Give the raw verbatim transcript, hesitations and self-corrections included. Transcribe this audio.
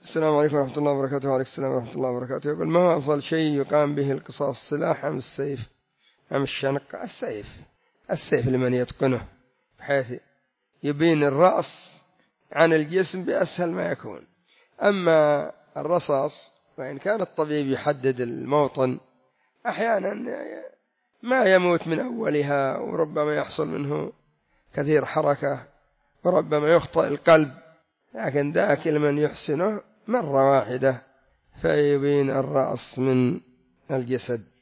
السلام عليكم ورحمة الله وبركاته. وعليكم السلام ورحمة الله وبركاته. يقول: ما هو أفضل شيء يقام به القصاص، السلاح أم السيف أم الشنق؟ السيف، السيف لمن يتقنه، بحيث يبين الرأس عن الجسم بأسهل ما يكون. أما الرصاص وإن كان الطبيب يحدد الموطن أحيانا ما يموت من أولها، وربما يحصل منه كثير حركة، وربما يخطئ القلب، لكن ذاك لمن يحسنه مرة واحدة فيبين الرأس من الجسد.